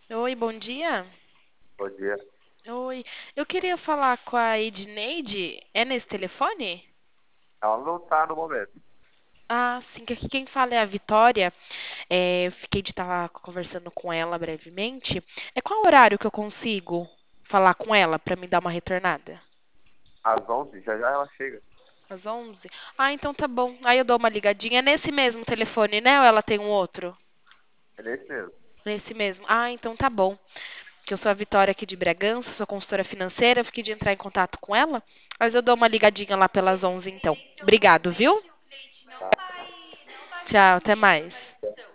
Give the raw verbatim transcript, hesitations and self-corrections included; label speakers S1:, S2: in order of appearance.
S1: Oi, bom dia.
S2: Bom dia.
S1: Oi, eu queria falar com a Edneide. É nesse telefone?
S2: Ela não tá no momento.
S1: Ah, sim, que aqui quem fala é a Vitória. É, eu fiquei de estar conversando com ela brevemente. É qual horário que eu consigo falar com ela para me dar uma retornada?
S2: Às onze, já já ela chega.
S1: Às onze? Ah, então tá bom. Aí eu dou uma ligadinha. É nesse mesmo telefone, né? Ou ela tem um outro?
S2: É nesse mesmo.
S1: Nesse mesmo. Ah, então tá bom. Que eu sou a Vitória aqui de Bragança, sou consultora financeira. Eu fiquei de entrar em contato com ela. Mas eu dou uma ligadinha lá pelas onze, então. Obrigado, viu?
S2: Tá?
S1: Tchau, até mais.